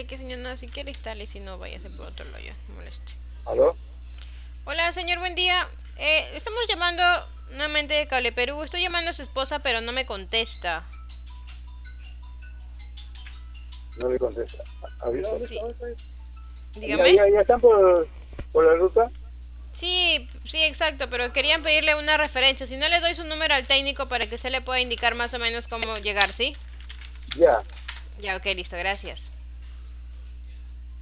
que señor, no, si quiere instale, si no, váyase por otro lado, ya, no moleste. ¿Aló? Hola, señor, buen día. Estamos llamando nuevamente de Cable Perú. Estoy llamando a su esposa, pero no me contesta. No le contesta. Sí, Ya, dígame. ya, ya están por la ruta. Sí, sí, exacto, pero querían pedirle una referencia. Si no, le doy su número al técnico para que se le pueda indicar más o menos cómo llegar, ¿sí? Ya. Ya, ok, listo, gracias.